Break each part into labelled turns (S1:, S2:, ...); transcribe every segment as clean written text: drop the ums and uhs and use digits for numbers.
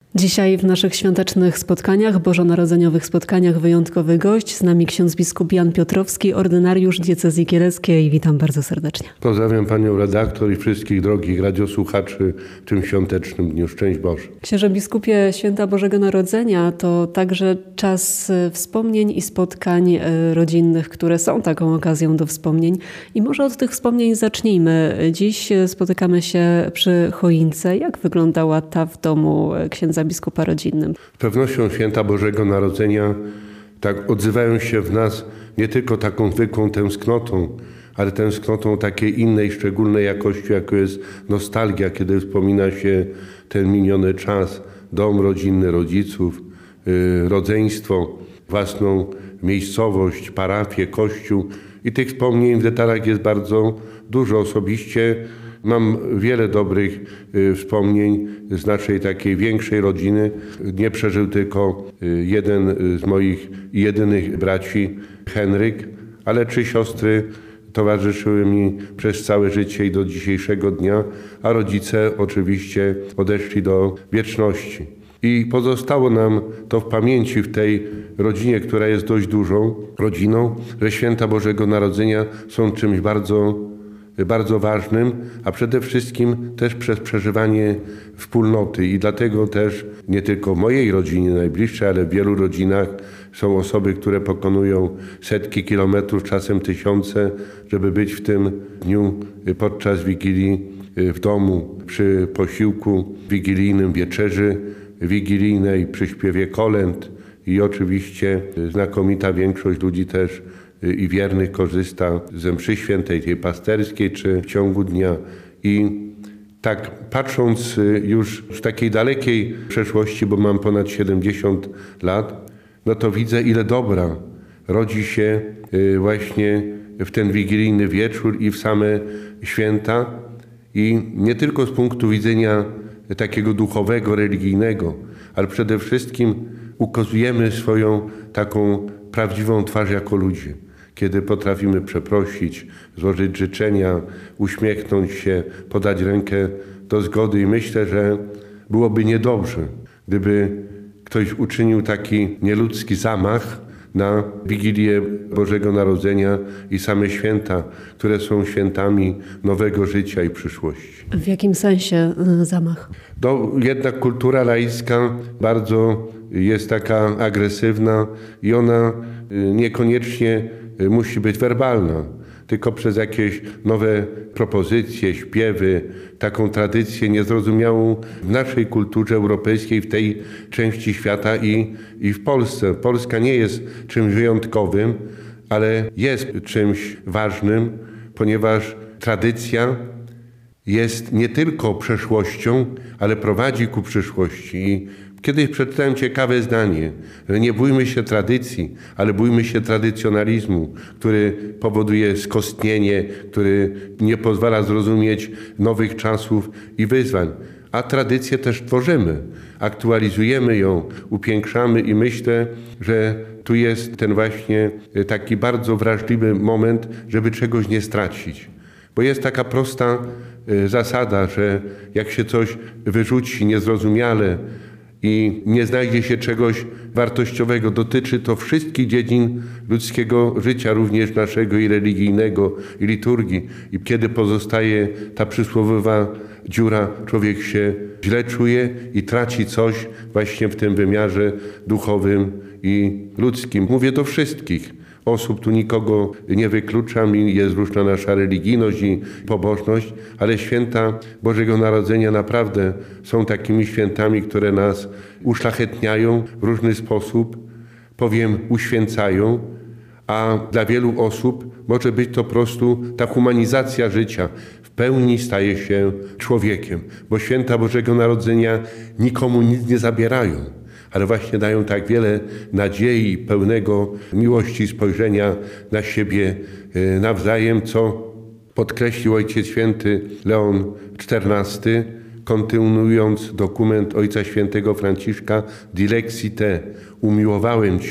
S1: Dzisiaj w naszych świątecznych spotkaniach, bożonarodzeniowych spotkaniach wyjątkowy gość. Z nami ksiądz biskup Jan Piotrowski, ordynariusz diecezji kieleckiej. Witam bardzo serdecznie.
S2: Pozdrawiam panią redaktor i wszystkich drogich radiosłuchaczy w tym świątecznym dniu. Szczęść Boże.
S1: Księże biskupie, święta Bożego Narodzenia to także czas wspomnień i spotkań rodzinnych, które są taką okazją do wspomnień. I może od tych wspomnień zacznijmy. Dziś spotykamy się przy choince. Jak wyglądała ta w domu księdza biskupa rodzinnym?
S2: Z pewnością święta Bożego Narodzenia tak odzywają się w nas nie tylko taką zwykłą tęsknotą, ale tęsknotą takiej innej, szczególnej jakości, jaką jest nostalgia, kiedy wspomina się ten miniony czas, dom rodzinny rodziców, rodzeństwo, własną miejscowość, parafię, kościół. I tych wspomnień w detalach jest bardzo dużo. Osobiście mam wiele dobrych wspomnień z naszej takiej większej rodziny. Nie przeżył tylko jeden z moich jedynych braci, Henryk, ale 3 siostry towarzyszyły mi przez całe życie i do dzisiejszego dnia, a rodzice oczywiście odeszli do wieczności. I pozostało nam to w pamięci w tej rodzinie, która jest dość dużą rodziną, że święta Bożego Narodzenia są czymś bardzo ważnym, a przede wszystkim też przez przeżywanie wspólnoty. I dlatego też nie tylko w mojej rodzinie najbliższej, ale w wielu rodzinach są osoby, które pokonują setki kilometrów, czasem tysiące, żeby być w tym dniu podczas Wigilii w domu, przy posiłku wigilijnym, wieczerzy wigilijnej, przy śpiewie kolęd i oczywiście znakomita większość ludzi też i wiernych korzysta ze mszy świętej, tej pasterskiej, czy w ciągu dnia. I tak patrząc już w takiej dalekiej przeszłości, bo mam ponad 70 lat, no to widzę, ile dobra rodzi się właśnie w ten wigilijny wieczór i w same święta. I nie tylko z punktu widzenia takiego duchowego, religijnego, ale przede wszystkim ukazujemy swoją taką prawdziwą twarz jako ludzie. Kiedy potrafimy przeprosić, złożyć życzenia, uśmiechnąć się, podać rękę do zgody. I myślę, że byłoby niedobrze, gdyby ktoś uczynił taki nieludzki zamach na Wigilię Bożego Narodzenia i same święta, które są świętami nowego życia i przyszłości.
S1: W jakim sensie zamach?
S2: Jednak kultura laicka bardzo jest taka agresywna i ona niekoniecznie musi być werbalna, tylko przez jakieś nowe propozycje, śpiewy, taką tradycję niezrozumiałą w naszej kulturze europejskiej, w tej części świata i w Polsce. Polska nie jest czymś wyjątkowym, ale jest czymś ważnym, ponieważ tradycja jest nie tylko przeszłością, ale prowadzi ku przyszłości. I kiedyś przeczytałem ciekawe zdanie, że nie bójmy się tradycji, ale bójmy się tradycjonalizmu, który powoduje skostnienie, który nie pozwala zrozumieć nowych czasów i wyzwań. A tradycję też tworzymy, aktualizujemy ją, upiększamy i myślę, że tu jest ten właśnie taki bardzo wrażliwy moment, żeby czegoś nie stracić. Bo jest taka prosta zasada, że jak się coś wyrzuci niezrozumiale i nie znajdzie się czegoś wartościowego, dotyczy to wszystkich dziedzin ludzkiego życia, również naszego i religijnego, i liturgii. I kiedy pozostaje ta przysłowiowa dziura, człowiek się źle czuje i traci coś właśnie w tym wymiarze duchowym i ludzkim. Mówię do wszystkich osób, tu nikogo nie wykluczam i jest różna nasza religijność i pobożność, ale święta Bożego Narodzenia naprawdę są takimi świętami, które nas uszlachetniają w różny sposób, uświęcają, a dla wielu osób może być to po prostu ta humanizacja życia. W pełni staje się człowiekiem, bo święta Bożego Narodzenia nikomu nic nie zabierają, ale właśnie dają tak wiele nadziei, pełnego miłości spojrzenia na siebie nawzajem, co podkreślił Ojciec Święty Leon XIV, kontynuując dokument Ojca Świętego Franciszka Dilexi Te, umiłowałem Cię.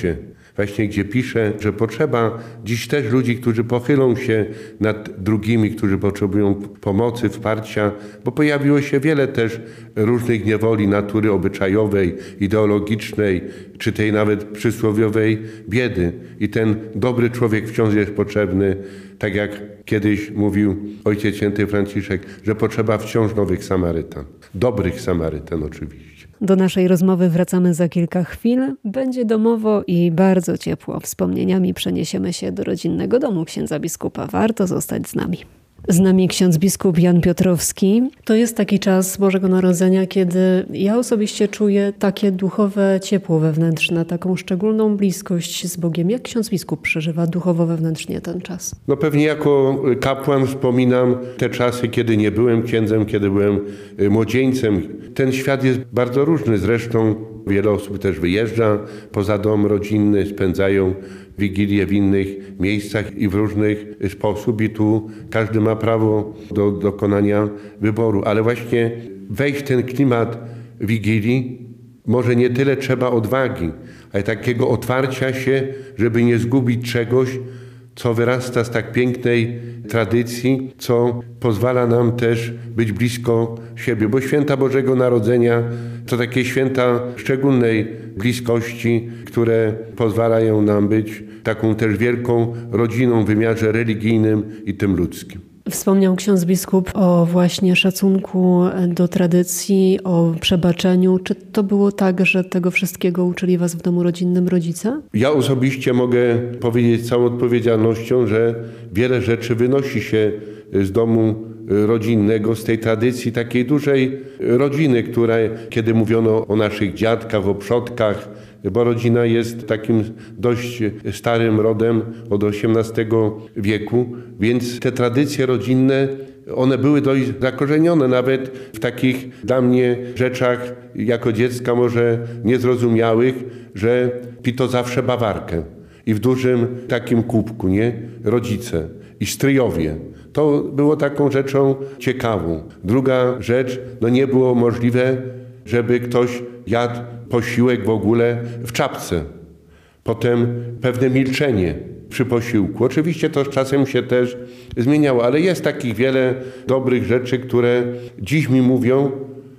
S2: właśnie gdzie pisze, że potrzeba dziś też ludzi, którzy pochylą się nad drugimi, którzy potrzebują pomocy, wsparcia, bo pojawiło się wiele też różnych niewoli natury obyczajowej, ideologicznej, czy tej nawet przysłowiowej biedy. I ten dobry człowiek wciąż jest potrzebny, tak jak kiedyś mówił Ojciec Święty Franciszek, że potrzeba wciąż nowych Samarytan. Dobrych Samarytan oczywiście.
S1: Do naszej rozmowy wracamy za kilka chwil. Będzie domowo i bardzo ciepło. Wspomnieniami przeniesiemy się do rodzinnego domu księdza biskupa. Warto zostać z nami. Z nami ksiądz biskup Jan Piotrowski. To jest taki czas Bożego Narodzenia, kiedy ja osobiście czuję takie duchowe ciepło wewnętrzne, taką szczególną bliskość z Bogiem. Jak ksiądz biskup przeżywa duchowo wewnętrznie ten czas?
S2: No pewnie jako kapłan wspominam te czasy, kiedy nie byłem księdzem, kiedy byłem młodzieńcem. Ten świat jest bardzo różny. Zresztą wiele osób też wyjeżdża poza dom rodzinny, spędzają Wigilię w innych miejscach i w różnych sposób. I tu każdy ma prawo do dokonania wyboru. Ale właśnie wejść w ten klimat Wigilii może nie tyle trzeba odwagi, ale takiego otwarcia się, żeby nie zgubić czegoś, co wyrasta z tak pięknej tradycji, co pozwala nam też być blisko siebie. Bo święta Bożego Narodzenia to takie święta szczególnej bliskości, które pozwalają nam być taką też wielką rodziną w wymiarze religijnym i tym ludzkim.
S1: Wspomniał ksiądz biskup o właśnie szacunku do tradycji, o przebaczeniu. Czy to było tak, że tego wszystkiego uczyli was w domu rodzinnym rodzice?
S2: Ja osobiście mogę powiedzieć z całą odpowiedzialnością, że wiele rzeczy wynosi się z domu rodzinnego, z tej tradycji takiej dużej rodziny, która, kiedy mówiono o naszych dziadkach, o przodkach, bo rodzina jest takim dość starym rodem od XVIII wieku, więc te tradycje rodzinne, one były dość zakorzenione nawet w takich dla mnie rzeczach jako dziecka może niezrozumiałych, że pito zawsze bawarkę i w dużym takim kubku, nie? Rodzice i stryjowie. To było taką rzeczą ciekawą. Druga rzecz, nie było możliwe, żeby ktoś jadł posiłek w ogóle w czapce. Potem pewne milczenie przy posiłku. Oczywiście to z czasem się też zmieniało, ale jest takich wiele dobrych rzeczy, które dziś mi mówią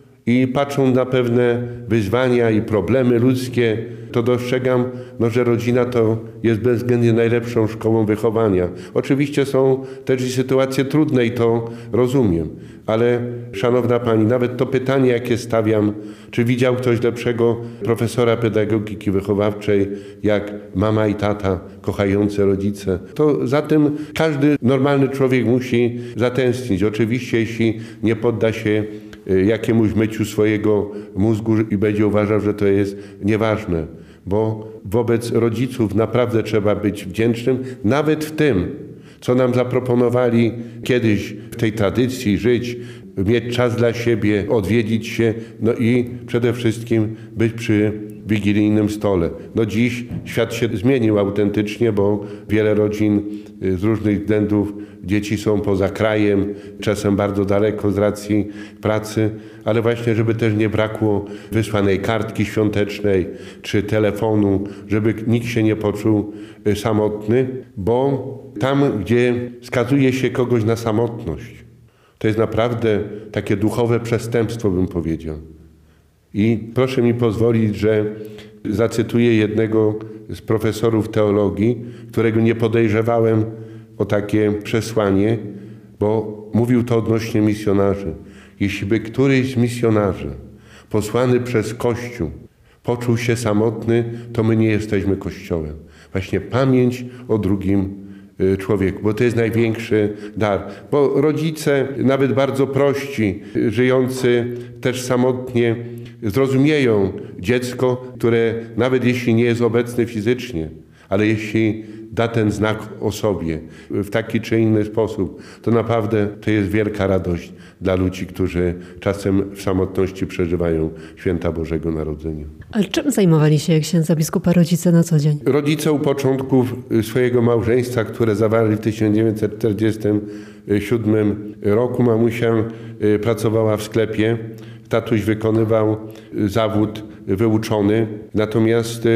S2: i patrzą na pewne wyzwania i problemy ludzkie, to dostrzegam, że rodzina to jest bezwzględnie najlepszą szkołą wychowania. Oczywiście są też i sytuacje trudne i to rozumiem, ale szanowna pani, nawet to pytanie, jakie stawiam, czy widział ktoś lepszego profesora pedagogiki wychowawczej, jak mama i tata, kochające rodzice, to za tym każdy normalny człowiek musi zatęsknić. Oczywiście, jeśli nie podda się jakiemuś myciu swojego mózgu i będzie uważał, że to jest nieważne, bo wobec rodziców naprawdę trzeba być wdzięcznym, nawet w tym, co nam zaproponowali kiedyś w tej tradycji żyć, mieć czas dla siebie, odwiedzić się, i przede wszystkim być przy wigilijnym stole. Dziś świat się zmienił autentycznie, bo wiele rodzin z różnych względów, dzieci są poza krajem, czasem bardzo daleko z racji pracy, ale właśnie, żeby też nie brakło wysłanej kartki świątecznej czy telefonu, żeby nikt się nie poczuł samotny, bo tam, gdzie skazuje się kogoś na samotność, to jest naprawdę takie duchowe przestępstwo, bym powiedział. I proszę mi pozwolić, że zacytuję jednego z profesorów teologii, którego nie podejrzewałem o takie przesłanie, bo mówił to odnośnie misjonarzy. Jeśli by któryś z misjonarzy posłany przez Kościół poczuł się samotny, to my nie jesteśmy Kościołem. Właśnie pamięć o drugim człowieku, bo to jest największy dar. Bo rodzice, nawet bardzo prości, żyjący też samotnie, zrozumieją dziecko, które nawet jeśli nie jest obecne fizycznie, ale jeśli da ten znak o sobie w taki czy inny sposób, to naprawdę to jest wielka radość dla ludzi, którzy czasem w samotności przeżywają święta Bożego Narodzenia.
S1: Ale czym zajmowali się księdza biskupa rodzice na co dzień?
S2: Rodzice u początków swojego małżeństwa, które zawarli w 1947 roku, mamusia pracowała w sklepie, tatuś wykonywał zawód wyuczony, natomiast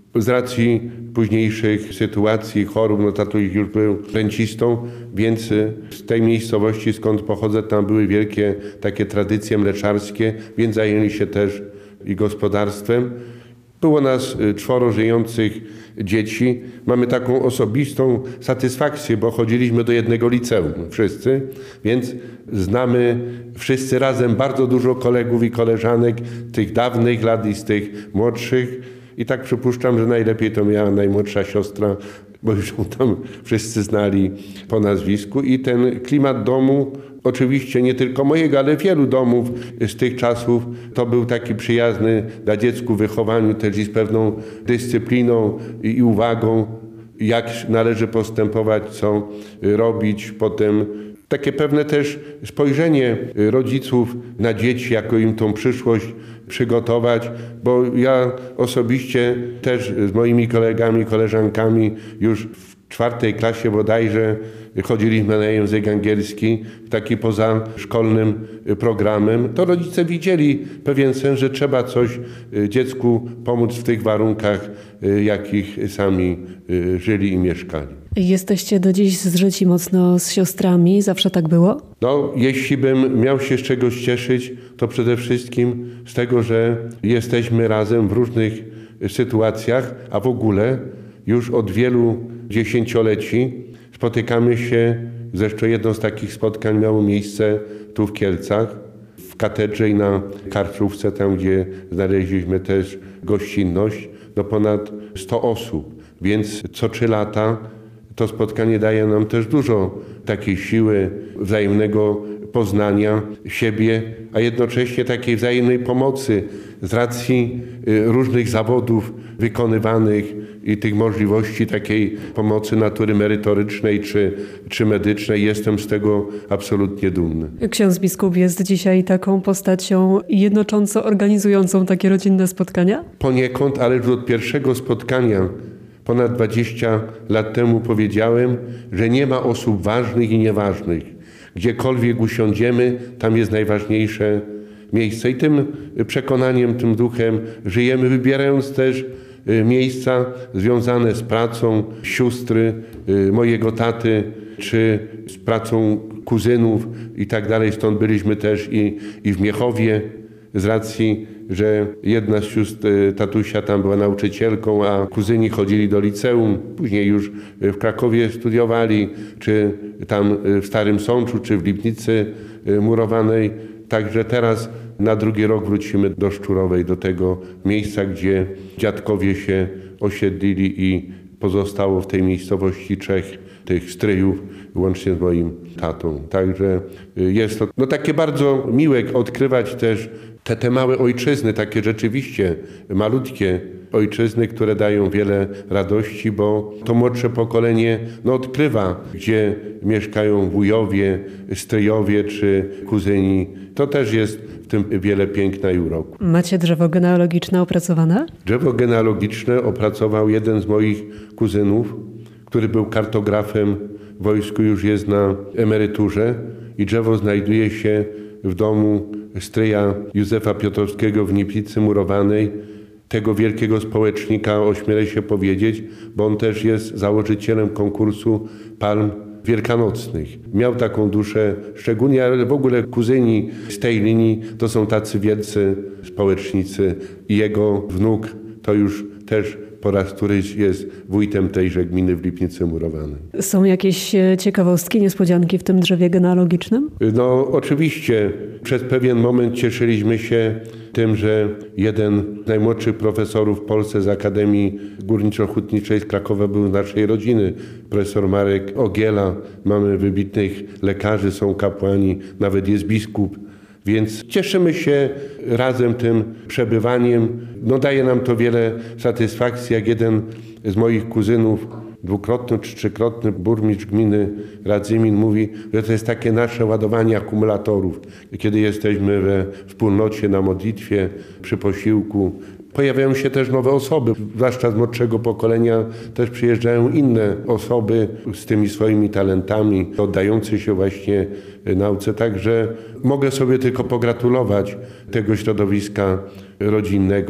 S2: Z racji późniejszych sytuacji, chorób, no tatuś już był rencistą, więc z tej miejscowości, skąd pochodzę, tam były wielkie takie tradycje mleczarskie, więc zajęli się też i gospodarstwem. Było nas 4 żyjących dzieci. Mamy taką osobistą satysfakcję, bo chodziliśmy do jednego liceum wszyscy, więc znamy wszyscy razem bardzo dużo kolegów i koleżanek tych dawnych lat i z tych młodszych. I tak przypuszczam, że najlepiej to miała najmłodsza siostra, bo już ją tam wszyscy znali po nazwisku. I ten klimat domu, oczywiście nie tylko mojego, ale wielu domów z tych czasów, to był taki przyjazny dla dziecku wychowaniu, też i z pewną dyscypliną i uwagą, jak należy postępować, co robić. Potem takie pewne też spojrzenie rodziców na dzieci, jako im tą przyszłość przygotować, bo ja osobiście też z moimi kolegami, koleżankami już w 4. klasie bodajże chodziliśmy na język angielski, taki pozaszkolnym programem. To rodzice widzieli pewien sens, że trzeba coś dziecku pomóc w tych warunkach, jakich sami żyli i mieszkali.
S1: Jesteście do dziś zżyci mocno z siostrami. Zawsze tak było?
S2: No, jeśli bym miał się z czegoś cieszyć, to przede wszystkim z tego, że jesteśmy razem w różnych sytuacjach, a w ogóle już od wielu dziesięcioleci spotykamy się. Zresztą jedno z takich spotkań miało miejsce tu w Kielcach, w katedrze i na Karczówce, tam gdzie znaleźliśmy też gościnność, no ponad 100 osób. Więc co 3 lata to spotkanie daje nam też dużo takiej siły, wzajemnego poznania siebie, a jednocześnie takiej wzajemnej pomocy z racji różnych zawodów wykonywanych i tych możliwości takiej pomocy natury merytorycznej czy medycznej. Jestem z tego absolutnie dumny.
S1: Ksiądz biskup jest dzisiaj taką postacią jednocząco organizującą takie rodzinne spotkania?
S2: Poniekąd, ale już od pierwszego spotkania ponad 20 lat temu powiedziałem, że nie ma osób ważnych i nieważnych. Gdziekolwiek usiądziemy, tam jest najważniejsze miejsce. I tym przekonaniem, tym duchem żyjemy, wybierając też miejsca związane z pracą sióstry, mojego taty, czy z pracą kuzynów i tak dalej. Stąd byliśmy też i w Miechowie, z racji, że jedna z sióstr tatusia tam była nauczycielką, a kuzyni chodzili do liceum. Później już w Krakowie studiowali, czy tam w Starym Sączu, czy w Lipnicy Murowanej. Także teraz na 2. rok wrócimy do Szczurowej, do tego miejsca, gdzie dziadkowie się osiedlili i pozostało w tej miejscowości 3 tych stryjów, łącznie z moim tatą. Także jest to takie bardzo miłe odkrywać też te małe ojczyzny, takie rzeczywiście malutkie ojczyzny, które dają wiele radości, bo to młodsze pokolenie odkrywa, gdzie mieszkają wujowie, stryjowie czy kuzyni. To też jest w tym wiele piękna i uroku.
S1: Macie drzewo genealogiczne opracowane?
S2: Drzewo genealogiczne opracował jeden z moich kuzynów, który był kartografem w wojsku, już jest na emeryturze i drzewo znajduje się w domu stryja Józefa Piotrowskiego w Niplicy Murowanej, tego wielkiego społecznika, ośmielę się powiedzieć, bo on też jest założycielem konkursu palm wielkanocnych. Miał taką duszę szczególnie, ale w ogóle kuzyni z tej linii to są tacy wielcy społecznicy i jego wnuk to już też po raz któryś jest wójtem tejże gminy w Lipnicy Murowanej.
S1: Są jakieś ciekawostki, niespodzianki w tym drzewie genealogicznym?
S2: No oczywiście. Przez pewien moment cieszyliśmy się tym, że jeden z najmłodszych profesorów w Polsce z Akademii Górniczo-Hutniczej z Krakowa był z naszej rodziny. Profesor Marek Ogiela. Mamy wybitnych lekarzy, są kapłani, nawet jest biskup. Więc cieszymy się razem tym przebywaniem. Daje nam to wiele satysfakcji, jak jeden z moich kuzynów, 2-krotny czy 3-krotny burmistrz gminy Radzymin mówi, że to jest takie nasze ładowanie akumulatorów. Kiedy jesteśmy we wspólnocie, na modlitwie, przy posiłku, pojawiają się też nowe osoby, zwłaszcza z młodszego pokolenia też przyjeżdżają inne osoby z tymi swoimi talentami, oddające się właśnie nauce. Także mogę sobie tylko pogratulować tego środowiska rodzinnego,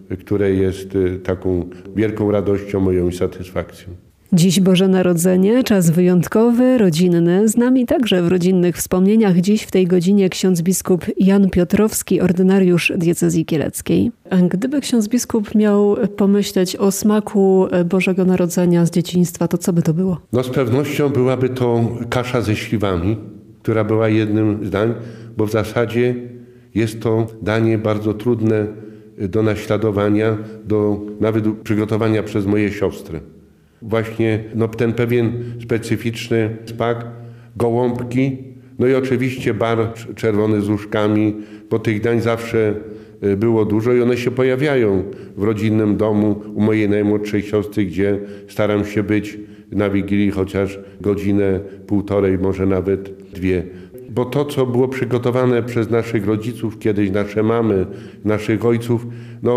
S2: które jest taką wielką radością moją i satysfakcją.
S1: Dziś Boże Narodzenie, czas wyjątkowy, rodzinny. Z nami także w rodzinnych wspomnieniach dziś w tej godzinie ksiądz biskup Jan Piotrowski, ordynariusz diecezji kieleckiej. Gdyby ksiądz biskup miał pomyśleć o smaku Bożego Narodzenia z dzieciństwa, to co by to było?
S2: No z pewnością byłaby to kasza ze śliwami, która była jednym z dań, bo w zasadzie jest to danie bardzo trudne do naśladowania, nawet do przygotowania przez moje siostry. Właśnie ten pewien specyficzny smak, gołąbki, no i oczywiście barszcz czerwony z łóżkami, bo tych dań zawsze było dużo i one się pojawiają w rodzinnym domu u mojej najmłodszej siostry, gdzie staram się być na Wigilii chociaż godzinę, półtorej, może nawet 2. Bo to, co było przygotowane przez naszych rodziców kiedyś, nasze mamy, naszych ojców,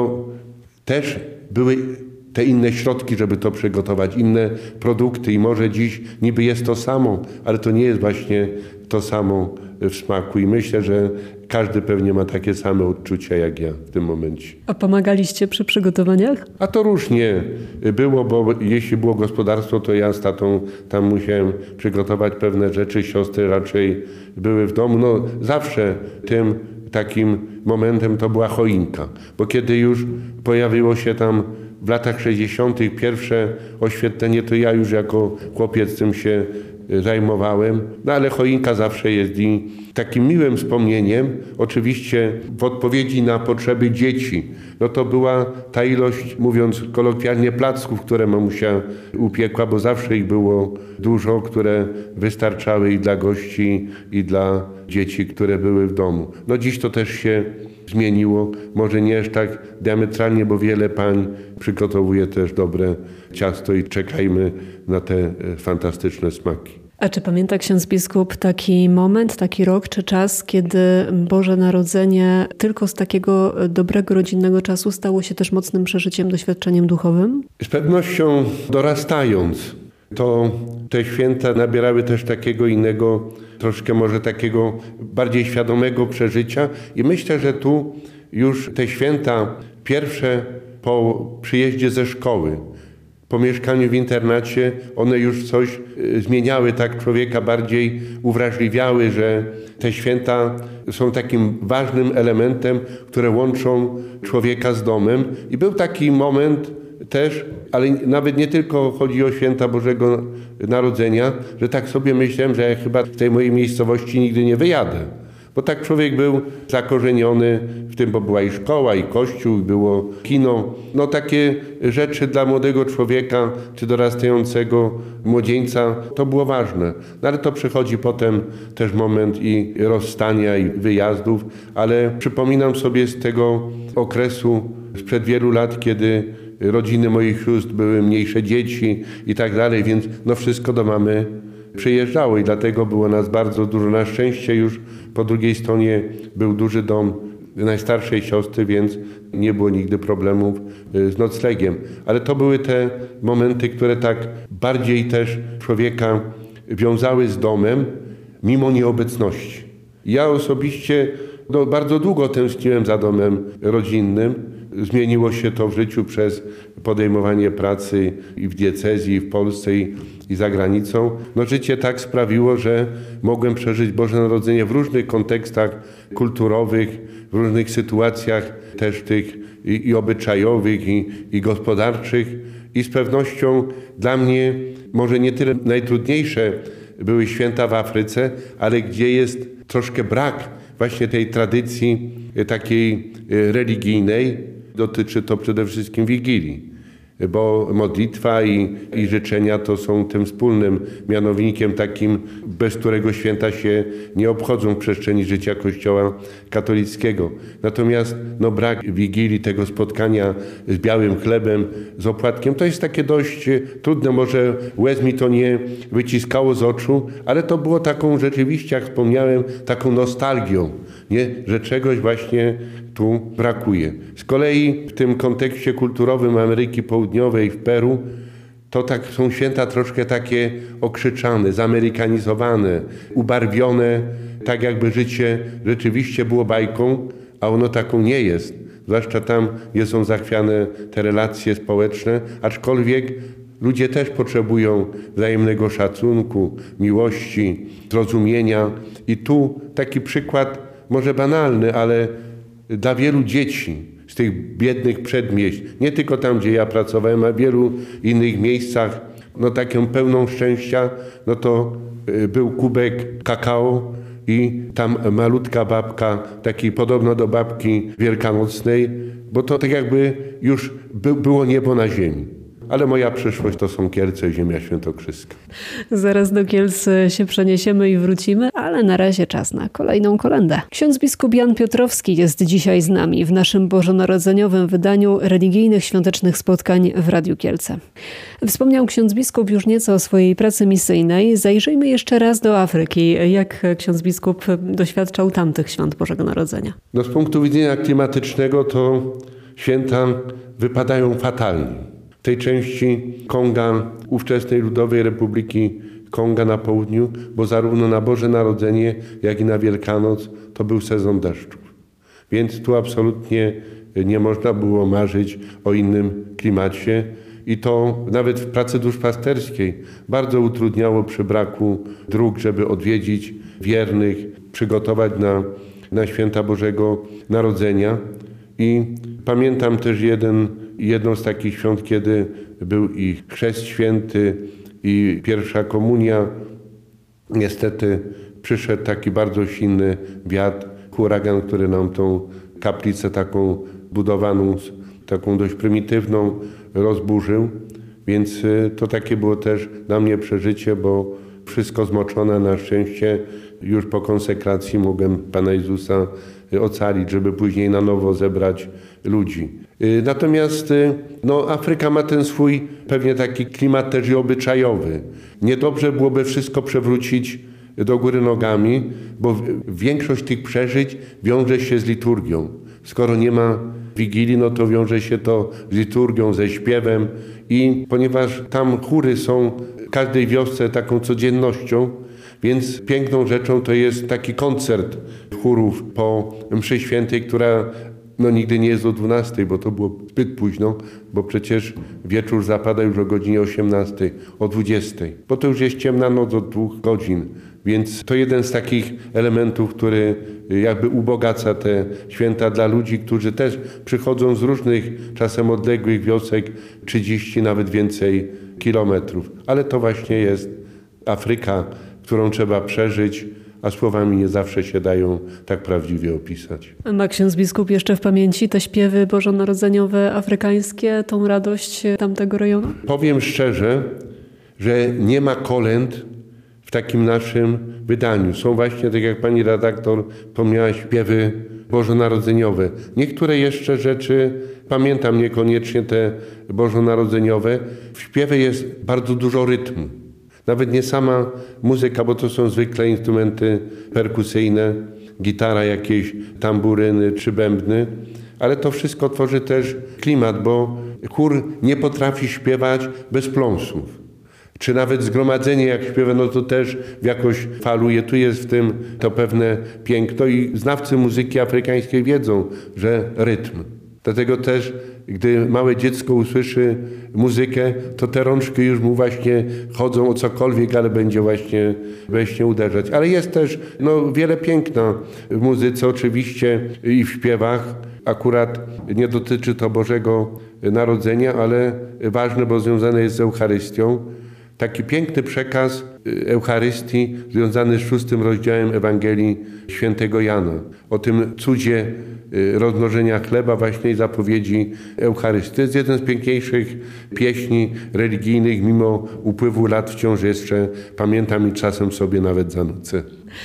S2: też były te inne środki, żeby to przygotować, inne produkty i może dziś niby jest to samo, ale to nie jest właśnie to samo w smaku i myślę, że każdy pewnie ma takie same odczucia jak ja w tym momencie.
S1: A pomagaliście przy przygotowaniach?
S2: A to różnie było, bo jeśli było gospodarstwo, to ja z tatą tam musiałem przygotować pewne rzeczy, siostry raczej były w domu. Zawsze tym takim momentem to była choinka, bo kiedy już pojawiło się tam w latach 60. pierwsze oświetlenie, to ja już jako chłopiec tym się zajmowałem. Ale choinka zawsze jest i takim miłym wspomnieniem, oczywiście w odpowiedzi na potrzeby dzieci. To była ta ilość, mówiąc kolokwialnie, placków, które mamusia upiekła, bo zawsze ich było dużo, które wystarczały i dla gości, i dla dzieci, które były w domu. Dziś to też się zmieniło, może nie aż tak diametralnie, bo wiele pań przygotowuje też dobre ciasto i czekajmy na te fantastyczne smaki.
S1: A czy pamięta ksiądz biskup taki moment, taki rok czy czas, kiedy Boże Narodzenie tylko z takiego dobrego rodzinnego czasu stało się też mocnym przeżyciem, doświadczeniem duchowym?
S2: Z pewnością dorastając, to te święta nabierały też takiego innego, troszkę może takiego bardziej świadomego przeżycia i myślę, że tu już te święta pierwsze po przyjeździe ze szkoły, po mieszkaniu w internacie, one już coś zmieniały, tak człowieka bardziej uwrażliwiały, że te święta są takim ważnym elementem, które łączą człowieka z domem. I był taki moment też, ale nawet nie tylko chodzi o święta Bożego Narodzenia, że tak sobie myślałem, że ja chyba w tej mojej miejscowości nigdy nie wyjadę. Bo tak człowiek był zakorzeniony w tym, bo była i szkoła, i kościół, i było kino. Takie rzeczy dla młodego człowieka, czy dorastającego młodzieńca, to było ważne. Ale to przychodzi potem też moment i rozstania, i wyjazdów. Ale przypominam sobie z tego okresu sprzed wielu lat, kiedy rodziny moich sióstr były mniejsze dzieci i tak dalej, więc wszystko do mamy przyjeżdżało i dlatego było nas bardzo dużo. Na szczęście już po drugiej stronie był duży dom najstarszej siostry, więc nie było nigdy problemów z noclegiem. Ale to były te momenty, które tak bardziej też człowieka wiązały z domem, mimo nieobecności. Ja osobiście bardzo długo tęskniłem za domem rodzinnym. Zmieniło się to w życiu przez podejmowanie pracy i w diecezji, i w Polsce, i za granicą. Życie tak sprawiło, że mogłem przeżyć Boże Narodzenie w różnych kontekstach kulturowych, w różnych sytuacjach też tych i obyczajowych, i gospodarczych. I z pewnością dla mnie może nie tyle najtrudniejsze były święta w Afryce, ale gdzie jest troszkę brak właśnie tej tradycji takiej religijnej. Dotyczy to przede wszystkim Wigilii, bo modlitwa i życzenia to są tym wspólnym mianownikiem takim, bez którego święta się nie obchodzą w przestrzeni życia Kościoła katolickiego. Natomiast brak Wigilii, tego spotkania z białym chlebem, z opłatkiem, to jest takie dość trudne. Może łez mi to nie wyciskało z oczu, ale to było taką rzeczywiście, jak wspomniałem, taką nostalgią, nie? Że czegoś właśnie tu brakuje. Z kolei w tym kontekście kulturowym Ameryki Południowej, w Peru, to tak są święta troszkę takie okrzyczane, zamerykanizowane, ubarwione, tak jakby życie rzeczywiście było bajką, a ono taką nie jest. zwłaszcza tam, gdzie są zachwiane te relacje społeczne, aczkolwiek ludzie też potrzebują wzajemnego szacunku, miłości, zrozumienia. I tu taki przykład, może banalny, ale dla wielu dzieci z tych biednych przedmieść, nie tylko tam, gdzie ja pracowałem, a w wielu innych miejscach, taką pełną szczęścia, to był kubek kakao i tam malutka babka, taki podobno do babki wielkanocnej, bo to tak jakby już było niebo na ziemi. Ale moja przyszłość to są Kielce i ziemia świętokrzyska.
S1: Zaraz do Kielc się przeniesiemy i wrócimy, ale na razie czas na kolejną kolędę. Ksiądz biskup Jan Piotrowski jest dzisiaj z nami w naszym bożonarodzeniowym wydaniu religijnych świątecznych spotkań w Radiu Kielce. Wspomniał ksiądz biskup już nieco o swojej pracy misyjnej. Zajrzyjmy jeszcze raz do Afryki. Jak ksiądz biskup doświadczał tamtych świąt Bożego Narodzenia?
S2: Z punktu widzenia klimatycznego to święta wypadają fatalnie. W tej części Konga, ówczesnej Ludowej Republiki Konga na południu, bo zarówno na Boże Narodzenie, jak i na Wielkanoc to był sezon deszczów. Więc tu absolutnie nie można było marzyć o innym klimacie i to nawet w pracy duszpasterskiej bardzo utrudniało przy braku dróg, żeby odwiedzić wiernych, przygotować na święta Bożego Narodzenia. I pamiętam też jedną z takich świąt, kiedy był i chrzest święty, i pierwsza komunia. Niestety przyszedł taki bardzo silny wiatr, huragan, który nam tą kaplicę taką budowaną, taką dość prymitywną rozburzył. Więc to takie było też dla mnie przeżycie, bo wszystko zmoczone. Na szczęście już po konsekracji mogłem Pana Jezusa ocalić, żeby później na nowo zebrać ludzi. Natomiast Afryka ma ten swój pewnie taki klimat też i obyczajowy. Niedobrze byłoby wszystko przewrócić do góry nogami, bo większość tych przeżyć wiąże się z liturgią. Skoro nie ma Wigilii, to wiąże się to z liturgią, ze śpiewem i ponieważ tam chóry są w każdej wiosce taką codziennością, więc piękną rzeczą to jest taki koncert chórów po mszy świętej, która nigdy nie jest o 12, bo to było zbyt późno, bo przecież wieczór zapada już o godzinie 18, o 20, bo to już jest ciemna noc od 2 godzin. Więc to jeden z takich elementów, który jakby ubogaca te święta dla ludzi, którzy też przychodzą z różnych, czasem odległych wiosek, 30 nawet więcej kilometrów. Ale to właśnie jest Afryka, którą trzeba przeżyć, a słowami nie zawsze się dają tak prawdziwie opisać.
S1: Ma ksiądz biskup jeszcze w pamięci te śpiewy bożonarodzeniowe afrykańskie, tą radość tamtego rejonu?
S2: Powiem szczerze, że nie ma kolęd w takim naszym wydaniu. Są właśnie, tak jak pani redaktor wspomniała, śpiewy bożonarodzeniowe. Niektóre jeszcze rzeczy pamiętam, niekoniecznie te bożonarodzeniowe. W śpiewie jest bardzo dużo rytmu. Nawet nie sama muzyka, bo to są zwykle instrumenty perkusyjne, gitara, jakieś tamburyny czy bębny, ale to wszystko tworzy też klimat, bo chór nie potrafi śpiewać bez pląsów. Czy nawet zgromadzenie jak śpiewa, to też jakoś faluje. Tu jest w tym to pewne piękno i znawcy muzyki afrykańskiej wiedzą, że rytm. Dlatego też, gdy małe dziecko usłyszy muzykę, to te rączki już mu właśnie chodzą o cokolwiek, ale będzie właśnie uderzać. Ale jest też wiele piękna w muzyce oczywiście i w śpiewach. Akurat nie dotyczy to Bożego Narodzenia, ale ważne, bo związane jest z Eucharystią. Taki piękny przekaz Eucharystii związany z 6 rozdziałem Ewangelii Świętego Jana. O tym cudzie rozmnożenia chleba właśnie i zapowiedzi Eucharystii. To jest jeden z piękniejszych pieśni religijnych, mimo upływu lat wciąż jeszcze pamiętam i czasem sobie nawet zanucę.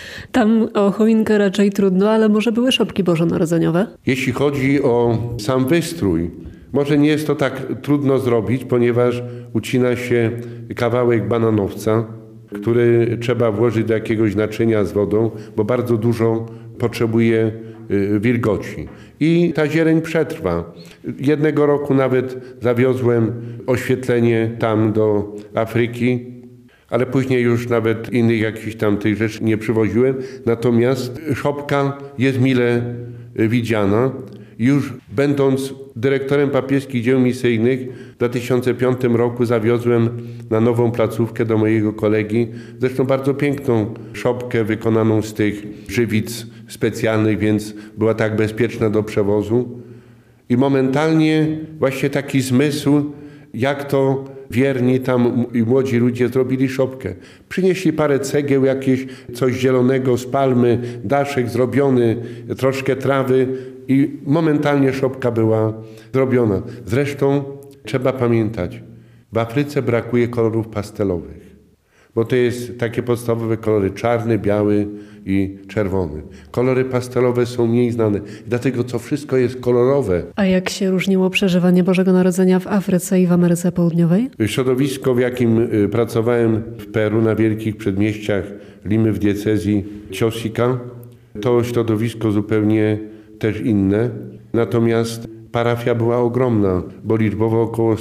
S1: Tam o choinkę raczej trudno, ale może były szopki bożonarodzeniowe?
S2: Jeśli chodzi o sam wystrój, może nie jest to tak trudno zrobić, ponieważ ucina się kawałek bananowca, który trzeba włożyć do jakiegoś naczynia z wodą, bo bardzo dużo potrzebuje wilgoci. I ta zieleń przetrwa. Jednego roku nawet zawiozłem oświetlenie tam do Afryki, ale później już nawet innych jakichś tam tych rzeczy nie przywoziłem. Natomiast szopka jest mile widziana. Już będąc dyrektorem papieskich dzieł misyjnych w 2005 roku zawiozłem na nową placówkę do mojego kolegi, zresztą bardzo piękną szopkę wykonaną z tych żywic specjalnych, więc była tak bezpieczna do przewozu. I momentalnie właśnie taki zmysł, jak to wierni tam i młodzi ludzie zrobili szopkę. Przynieśli parę cegieł, jakieś coś zielonego z palmy, daszek zrobiony, troszkę trawy i momentalnie szopka była zrobiona. Zresztą trzeba pamiętać, w Afryce brakuje kolorów pastelowych, bo to jest takie podstawowe kolory: czarny, biały i czerwony. Kolory pastelowe są mniej znane, dlatego to wszystko jest kolorowe.
S1: A jak się różniło przeżywanie Bożego Narodzenia w Afryce i w Ameryce Południowej?
S2: Środowisko, w jakim pracowałem w Peru, na wielkich przedmieściach Limy w diecezji Chosica, to środowisko zupełnie też inne. Natomiast parafia była ogromna, bo liczbowo około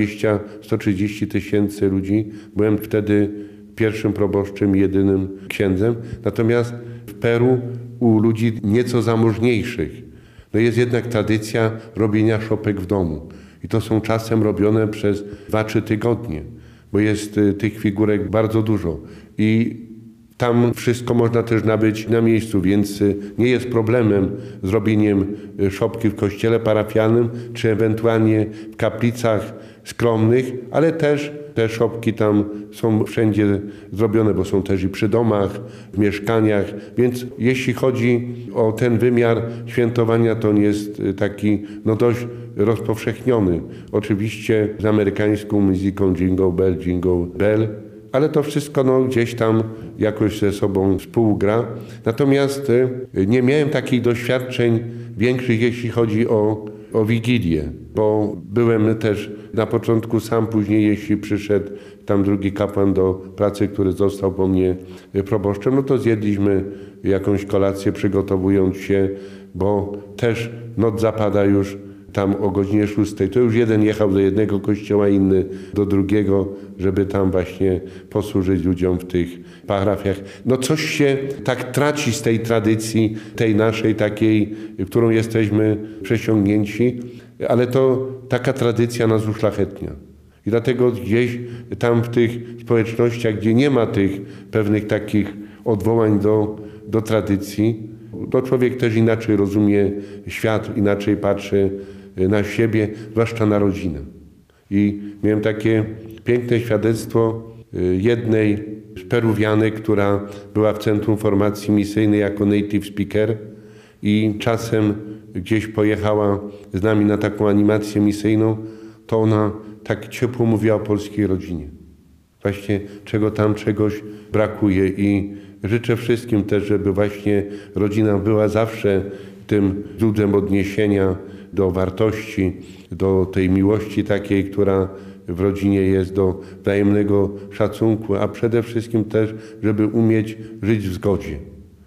S2: 120-130 tysięcy ludzi. Byłem wtedy pierwszym proboszczem, jedynym księdzem. Natomiast w Peru u ludzi nieco zamożniejszych jest jednak tradycja robienia szopek w domu. I to są czasem robione przez 2-3 tygodnie, bo jest tych figurek bardzo dużo. I tam wszystko można też nabyć na miejscu, więc nie jest problemem zrobieniem szopki w kościele parafialnym, czy ewentualnie w kaplicach skromnych, ale też te szopki tam są wszędzie zrobione, bo są też i przy domach, w mieszkaniach, więc jeśli chodzi o ten wymiar świętowania, to on jest taki dość rozpowszechniony. Oczywiście z amerykańską muzyką Jingle Bell, ale to wszystko gdzieś tam jakoś ze sobą współgra. Natomiast nie miałem takich doświadczeń większych, jeśli chodzi o Wigilię, bo byłem też na początku sam, później jeśli przyszedł tam drugi kapłan do pracy, który został po mnie proboszczem, to zjedliśmy jakąś kolację, przygotowując się, bo też noc zapada już tam o godzinie 6. To już jeden jechał do jednego kościoła, inny do drugiego, żeby tam właśnie posłużyć ludziom w tych parafiach. Coś się tak traci z tej tradycji, tej naszej takiej, którą jesteśmy przesiągnięci, ale to taka tradycja nas uszlachetnia. I dlatego gdzieś tam w tych społecznościach, gdzie nie ma tych pewnych takich odwołań do tradycji, to człowiek też inaczej rozumie świat, inaczej patrzy na siebie, zwłaszcza na rodzinę. I miałem takie piękne świadectwo jednej z Peruwianek, która była w Centrum Formacji Misyjnej jako native speaker i czasem gdzieś pojechała z nami na taką animację misyjną, to ona tak ciepło mówiła o polskiej rodzinie. Właśnie czego tam czegoś brakuje i życzę wszystkim też, żeby właśnie rodzina była zawsze tym źródłem odniesienia do wartości, do tej miłości takiej, która w rodzinie jest, do wzajemnego szacunku, a przede wszystkim też, żeby umieć żyć w zgodzie,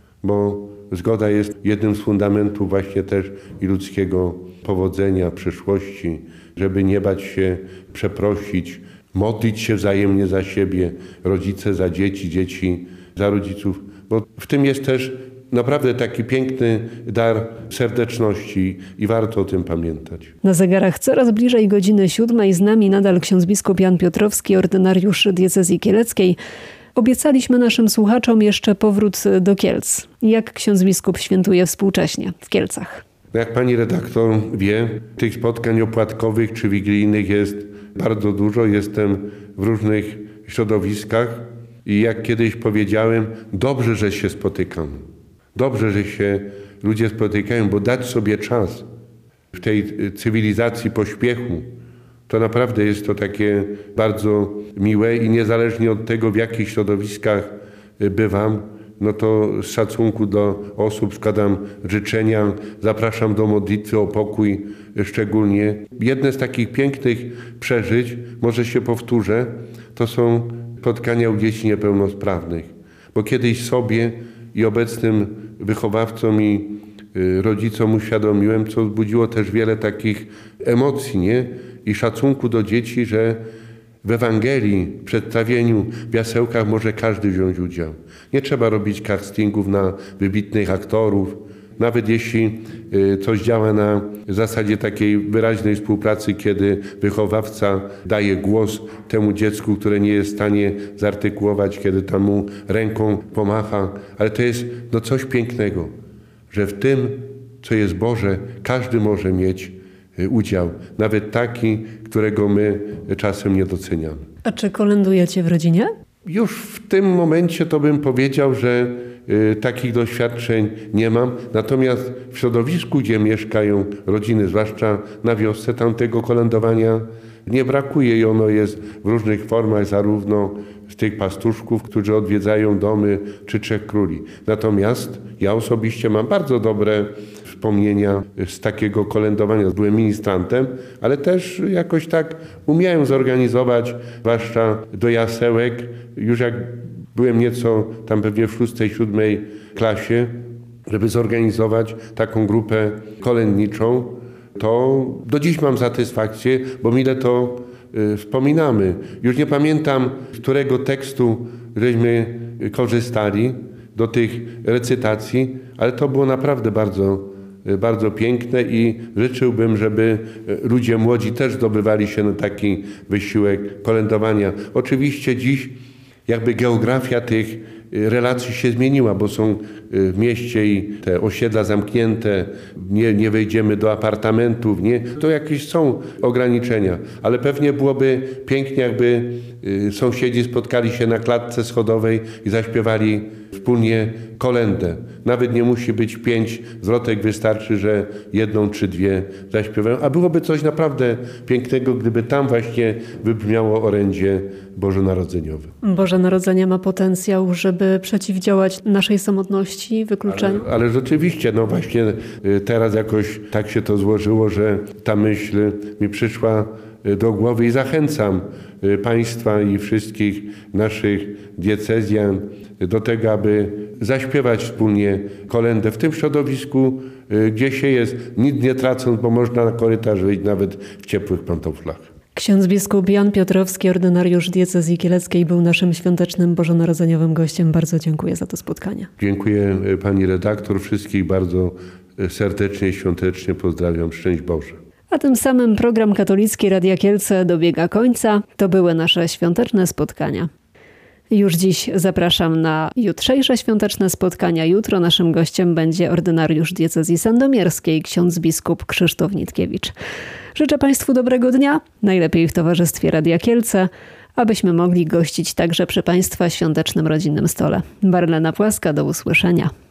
S2: bo zgoda jest jednym z fundamentów właśnie też i ludzkiego powodzenia, przyszłości, żeby nie bać się przeprosić, modlić się wzajemnie za siebie, rodzice za dzieci, dzieci za rodziców, bo w tym jest też naprawdę taki piękny dar serdeczności i warto o tym pamiętać.
S1: Na zegarach coraz bliżej godziny 7. Z nami nadal ksiądz biskup Jan Piotrowski, ordynariusz diecezji kieleckiej. Obiecaliśmy naszym słuchaczom jeszcze powrót do Kielc. Jak ksiądz biskup świętuje współcześnie w Kielcach?
S2: Jak pani redaktor wie, tych spotkań opłatkowych czy wigilijnych jest bardzo dużo. Jestem w różnych środowiskach i jak kiedyś powiedziałem, dobrze, że się spotykamy. Dobrze, że się ludzie spotykają, bo dać sobie czas w tej cywilizacji pośpiechu, to naprawdę jest to takie bardzo miłe i niezależnie od tego, w jakich środowiskach bywam, to z szacunku do osób składam życzenia, zapraszam do modlitwy o pokój szczególnie. Jedne z takich pięknych przeżyć, może się powtórzę, to są spotkania u dzieci niepełnosprawnych, bo kiedyś sobie i obecnym wychowawcom i rodzicom uświadomiłem, co wzbudziło też wiele takich emocji, i szacunku do dzieci, że w Ewangelii, w przedstawieniu, w jasełkach może każdy wziąć udział. Nie trzeba robić castingów na wybitnych aktorów. nawet jeśli coś działa na zasadzie takiej wyraźnej współpracy, kiedy wychowawca daje głos temu dziecku, które nie jest w stanie zartykułować, kiedy tam mu ręką pomacha, ale to jest coś pięknego, że w tym, co jest Boże, każdy może mieć udział, nawet taki, którego my czasem nie doceniamy.
S1: A czy kolędujecie w rodzinie?
S2: Już w tym momencie to bym powiedział, że takich doświadczeń nie mam. Natomiast w środowisku, gdzie mieszkają rodziny, zwłaszcza na wiosce, tam tego kolędowania nie brakuje i ono jest w różnych formach, zarówno z tych pastuszków, którzy odwiedzają domy, czy Trzech Króli. Natomiast ja osobiście mam bardzo dobre wspomnienia z takiego kolędowania. Byłem ministrantem, ale też jakoś tak umiałem zorganizować, zwłaszcza do jasełek, już jak byłem nieco tam pewnie w 6-7 klasie, żeby zorganizować taką grupę kolędniczą, to do dziś mam satysfakcję, bo mile to wspominamy. Już nie pamiętam, z którego tekstu żeśmy korzystali do tych recytacji, ale to było naprawdę bardzo piękne i życzyłbym, żeby ludzie młodzi też zdobywali się na taki wysiłek kolędowania. Oczywiście dziś jakby geografia tych relacji się zmieniła, bo są w mieście i te osiedla zamknięte, nie wejdziemy do apartamentów, to jakieś są ograniczenia, ale pewnie byłoby pięknie, jakby sąsiedzi spotkali się na klatce schodowej i zaśpiewali wspólnie kolędę. Nawet nie musi być 5 zwrotek, wystarczy, że 1 czy 2 zaśpiewają, a byłoby coś naprawdę pięknego, gdyby tam właśnie wybrzmiało orędzie bożonarodzeniowe.
S1: Boże Narodzenie ma potencjał, żeby przeciwdziałać naszej samotności, wykluczeniu.
S2: Ale rzeczywiście, właśnie teraz jakoś tak się to złożyło, że ta myśl mi przyszła do głowy i zachęcam Państwa i wszystkich naszych diecezjan do tego, aby zaśpiewać wspólnie kolędę w tym środowisku, gdzie się jest, nic nie tracąc, bo można na korytarz wyjść nawet w ciepłych pantoflach.
S1: Ksiądz biskup Jan Piotrowski, ordynariusz diecezji kieleckiej, był naszym świątecznym bożonarodzeniowym gościem. Bardzo dziękuję za to spotkanie.
S2: Dziękuję pani redaktor, wszystkich bardzo serdecznie i świątecznie pozdrawiam. Szczęść Boże.
S1: A tym samym program Katolicki Radia Kielce dobiega końca. To były nasze świąteczne spotkania. Już dziś zapraszam na jutrzejsze świąteczne spotkania. Jutro naszym gościem będzie ordynariusz diecezji sandomierskiej, ksiądz biskup Krzysztof Nitkiewicz. Życzę Państwu dobrego dnia, najlepiej w towarzystwie Radia Kielce, abyśmy mogli gościć także przy Państwa świątecznym rodzinnym stole. Marlena Płaska, do usłyszenia.